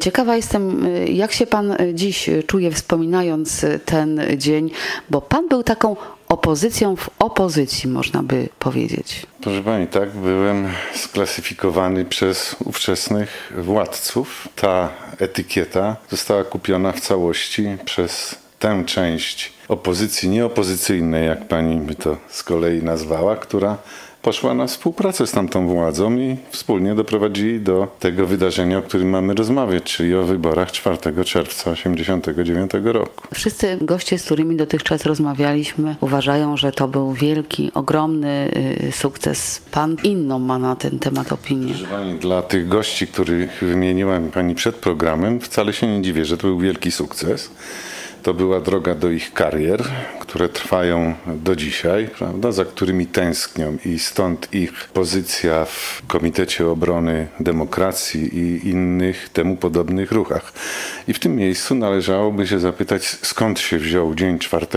Ciekawa jestem, jak się pan dziś czuje, wspominając ten dzień, bo pan był taką opozycją w opozycji, można by powiedzieć. Proszę pani, tak, byłem sklasyfikowany przez ówczesnych władców. Ta etykieta została kupiona w całości przez tę część opozycji nieopozycyjnej, jak pani by to z kolei nazwała, która poszła na współpracę z tamtą władzą i wspólnie doprowadzili do tego wydarzenia, o którym mamy rozmawiać, czyli o wyborach 4 czerwca 1989 roku. Wszyscy goście, z którymi dotychczas rozmawialiśmy, uważają, że to był wielki, ogromny sukces. Pan inną ma na ten temat opinię. Proszę pani, dla tych gości, których wymieniła pani przed programem, wcale się nie dziwię, że to był wielki sukces. To była droga do ich karier, które trwają do dzisiaj, prawda, za którymi tęsknią i stąd ich pozycja w Komitecie Obrony Demokracji i innych temu podobnych ruchach. I w tym miejscu należałoby się zapytać, skąd się wziął dzień 4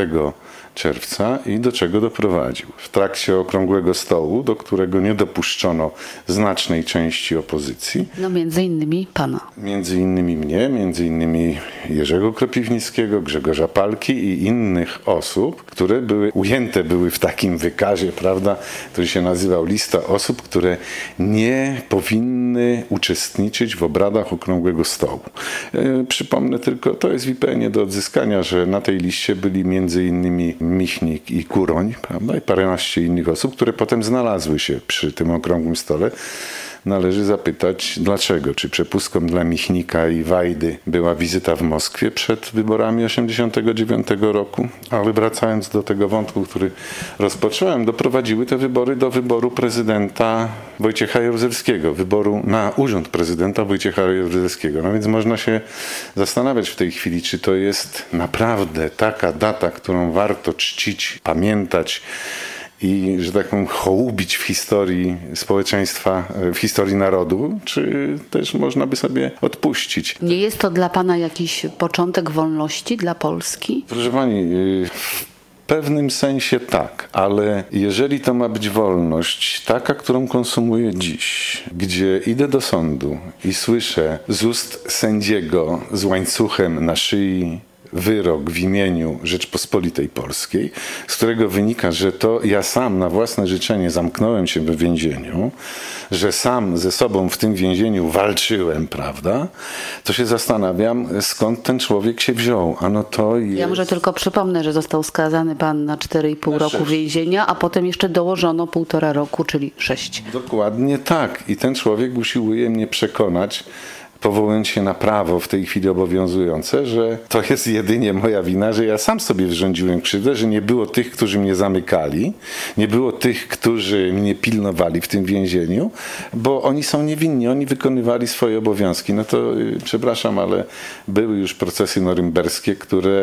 czerwca i do czego doprowadził. W trakcie okrągłego stołu, do którego nie dopuszczono znacznej części opozycji. No między innymi pana. Między innymi mnie, między innymi Jerzego Kropiwnickiego, Grzegorza Palki i innych osób, które ujęte były w takim wykazie, prawda, który się nazywał lista osób, które nie powinny uczestniczyć w obradach okrągłego stołu. Przypomnę tylko, to jest w IPN-ie do odzyskania, że na tej liście byli między innymi Michnik i Kuroń, prawda, i paręnaście innych osób, które potem znalazły się przy tym okrągłym stole. Należy zapytać, dlaczego? Czy przepustką dla Michnika i Wajdy była wizyta w Moskwie przed wyborami 1989 roku? Ale wracając do tego wątku, który rozpocząłem, doprowadziły te wybory do wyboru prezydenta Wojciecha Jaruzelskiego, wyboru na urząd prezydenta Wojciecha Jaruzelskiego. No więc można się zastanawiać w tej chwili, czy to jest naprawdę taka data, którą warto czcić, pamiętać i, że tak powiem, hołubić w historii społeczeństwa, w historii narodu, czy też można by sobie odpuścić. Nie jest to dla pana jakiś początek wolności dla Polski? Proszę pani, w pewnym sensie tak, ale jeżeli to ma być wolność taka, którą konsumuję dziś, gdzie idę do sądu i słyszę z ust sędziego z łańcuchem na szyi wyrok w imieniu Rzeczpospolitej Polskiej, z którego wynika, że to ja sam na własne życzenie zamknąłem się w więzieniu, że sam ze sobą w tym więzieniu walczyłem, prawda, to się zastanawiam, skąd ten człowiek się wziął. Ano to jest... Ja może tylko przypomnę, że został skazany pan na 4,5 roku więzienia, a potem jeszcze dołożono 1,5 roku, czyli 6. Dokładnie tak. I ten człowiek usiłuje mnie przekonać, powołując się na prawo w tej chwili obowiązujące, że to jest jedynie moja wina, że ja sam sobie wyrządziłem krzywdę, że nie było tych, którzy mnie zamykali, nie było tych, którzy mnie pilnowali w tym więzieniu, bo oni są niewinni, oni wykonywali swoje obowiązki. No to przepraszam, ale były już procesy norymberskie, które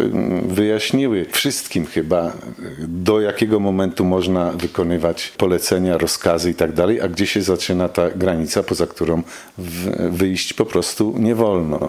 wyjaśniły wszystkim chyba, do jakiego momentu można wykonywać polecenia, rozkazy i tak dalej, a gdzie się zaczyna ta granica, poza którą wyjść po prostu nie wolno.